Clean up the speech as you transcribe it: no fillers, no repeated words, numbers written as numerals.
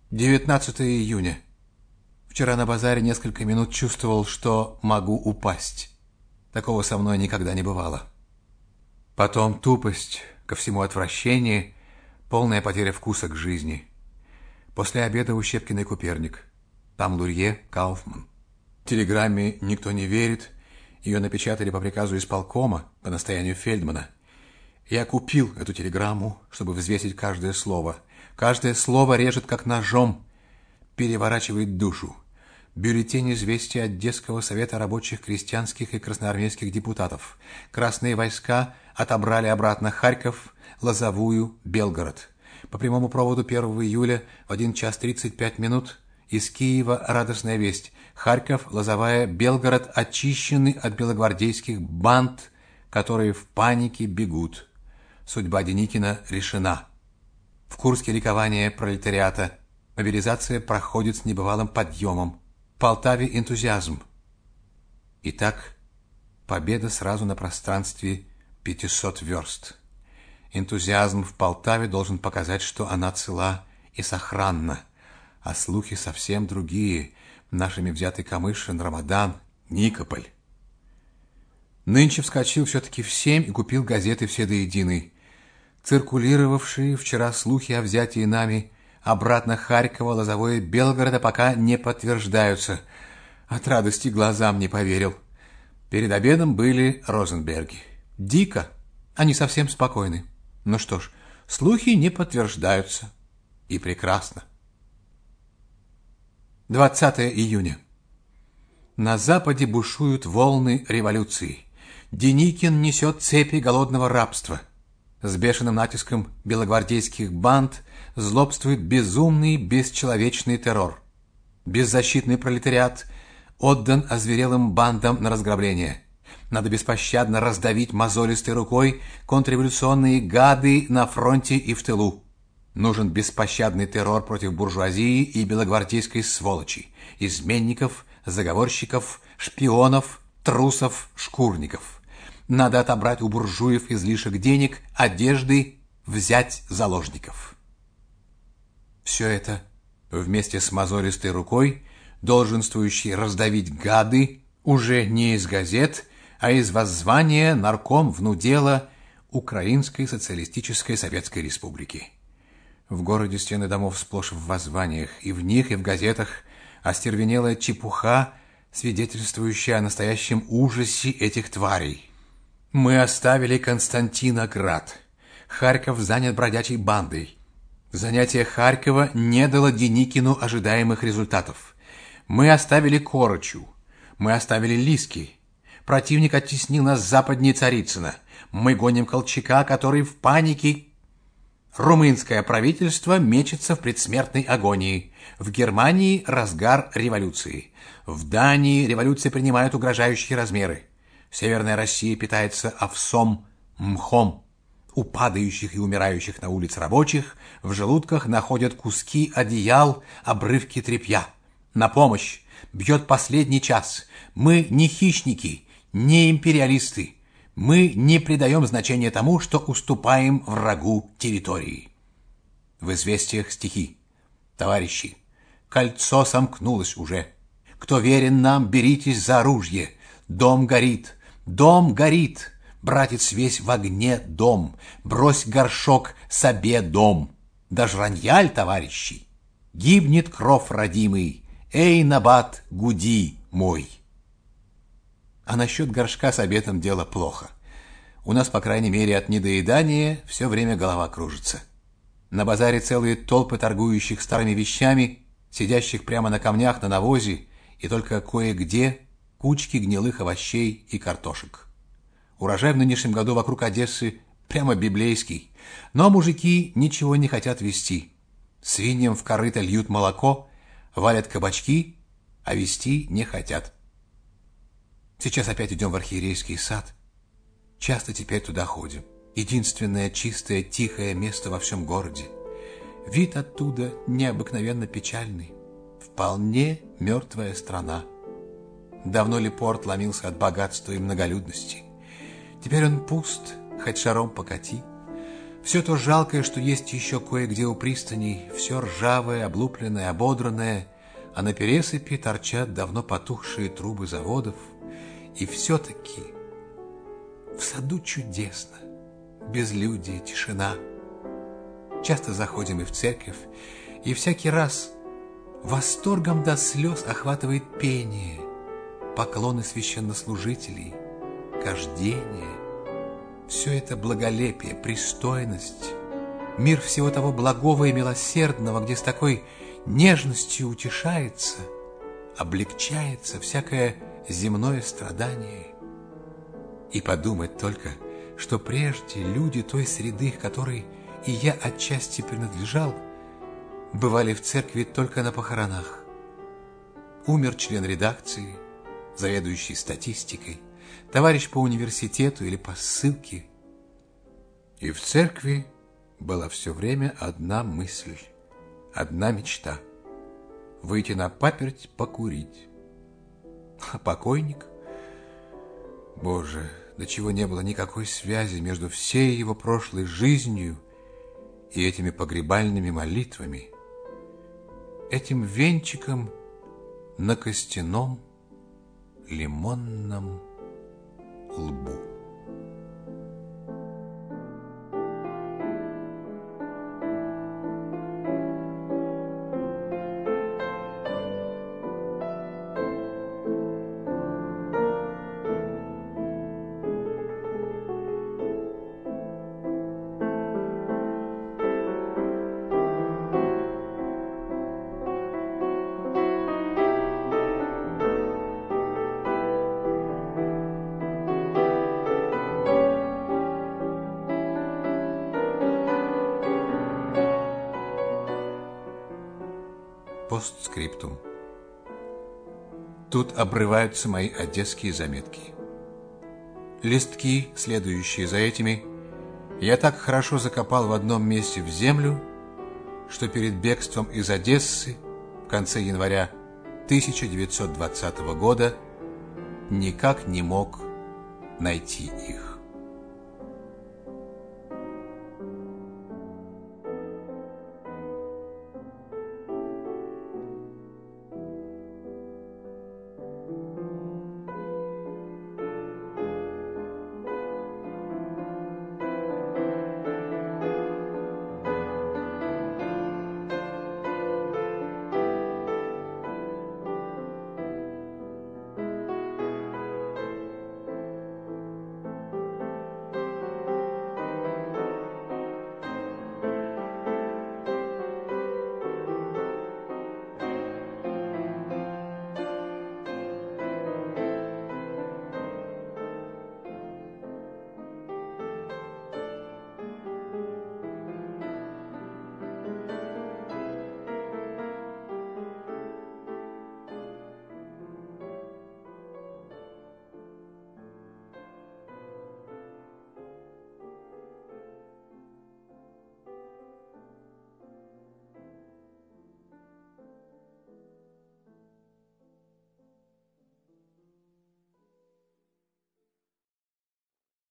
19 июня. Вчера на базаре несколько минут чувствовал, что могу упасть. Такого со мной никогда не бывало. Потом тупость, ко всему отвращение, полная потеря вкуса к жизни. После обеда у Щепкиной Куперник. Там Лурье, Кауфман. Телеграмме никто не верит. Ее напечатали по приказу исполкома, по настоянию Фельдмана. Я купил эту телеграмму, чтобы взвесить каждое слово. Каждое слово режет, как ножом, переворачивает душу. Бюллетень известия Одесского совета рабочих, крестьянских и красноармейских депутатов. Красные войска отобрали обратно Харьков, Лозовую, Белгород. По прямому проводу 1 июля в 1 час 35 минут из Киева радостная весть. Харьков, Лозовая, Белгород очищены от белогвардейских банд, которые в панике бегут. Судьба Деникина решена. В Курске ликование пролетариата. Мобилизация проходит с небывалым подъемом. В Полтаве энтузиазм. Итак, победа сразу на пространстве 500 верст. Энтузиазм в Полтаве должен показать, что она цела и сохранна. А слухи совсем другие. Нашими взятый Камышин, Рамадан, Никополь. Нынче вскочил все-таки в 7 и купил газеты все до единой. Циркулировавшие вчера слухи о взятии нами обратно Харькова, Лозовое, Белгорода пока не подтверждаются. От радости глазам не поверил. Перед обедом были Розенберги. Дико, они совсем спокойны. Ну что ж, слухи не подтверждаются. И прекрасно. 20 июня. На Западе бушуют волны революции. Деникин несет цепи голодного рабства. С бешеным натиском белогвардейских банд злобствует безумный, бесчеловечный террор. Беззащитный пролетариат отдан озверелым бандам на разграбление. Надо беспощадно раздавить мозолистой рукой контрреволюционные гады на фронте и в тылу. Нужен беспощадный террор против буржуазии и белогвардейской сволочи, изменников, заговорщиков, шпионов, трусов, шкурников. Надо отобрать у буржуев излишек денег, одежды, взять заложников. Все это вместе с мозолистой рукой, долженствующей раздавить гады, уже не из газет, а из воззвания нарком внудела Украинской социалистической Советской Республики. В городе стены домов сплошь в воззваниях, и в них, и в газетах остервенелая чепуха, свидетельствующая о настоящем ужасе этих тварей. Мы оставили Константиноград. Харьков занят бродячей бандой. Занятие Харькова не дало Деникину ожидаемых результатов. Мы оставили Корочу. Мы оставили Лиски. Противник оттеснил нас западнее Царицына. Мы гоним Колчака, который в панике. Румынское правительство мечется в предсмертной агонии. В Германии разгар революции. В Дании революция принимает угрожающие размеры. Северная Россия питается овсом, мхом. У падающих и умирающих на улице рабочих в желудках находят куски одеял, обрывки тряпья. На помощь! Бьет последний час. Мы не хищники, не империалисты. Мы не придаем значения тому, что уступаем врагу территории. В известиях стихи. Товарищи, кольцо сомкнулось уже. Кто верен нам, беритесь за оружие. Дом горит, дом горит. Братец весь в огне дом. Брось горшок себе дом. Да жраньяль, товарищи. Гибнет кров родимый. Эй, набат, гуди мой. А насчет горшка с обедом дело плохо. У нас, по крайней мере, от недоедания все время голова кружится. На базаре целые толпы торгующих старыми вещами, сидящих прямо на камнях на навозе, и только кое-где кучки гнилых овощей и картошек. Урожай в нынешнем году вокруг Одессы прямо библейский, но мужики ничего не хотят везти. Свиньям в корыто льют молоко, валят кабачки, а везти не хотят. Сейчас опять идем в архиерейский сад. Часто теперь туда ходим. Единственное чистое, тихое место во всем городе. Вид оттуда необыкновенно печальный. Вполне мертвая страна. Давно ли порт ломился от богатства и многолюдности? Теперь он пуст, хоть шаром покати. Все то жалкое, что есть еще кое-где у пристаней, все ржавое, облупленное, ободранное, а на пересыпи торчат давно потухшие трубы заводов. И все-таки в саду чудесно, безлюдие, тишина. Часто заходим и в церковь, и всякий раз восторгом до слез охватывает пение, поклоны священнослужителей, кождение. Все это благолепие, пристойность, мир всего того благого и милосердного, где с такой нежностью утешается, облегчается всякое земное страдание. И подумать только, что прежде люди той среды, к которой и я отчасти принадлежал, бывали в церкви только на похоронах. Умер член редакции, заведующий статистикой, товарищ по университету или по ссылке. И в церкви была все время одна мысль, одна мечта — выйти на паперть покурить. А покойник? Боже, до чего не было никакой связи между всей его прошлой жизнью и этими погребальными молитвами, этим венчиком на костяном лимонном лбу. Постскриптум. Тут обрываются мои одесские заметки. Листки, следующие за этими, я так хорошо закопал в одном месте в землю, что перед бегством из Одессы в конце января 1920 года никак не мог найти их.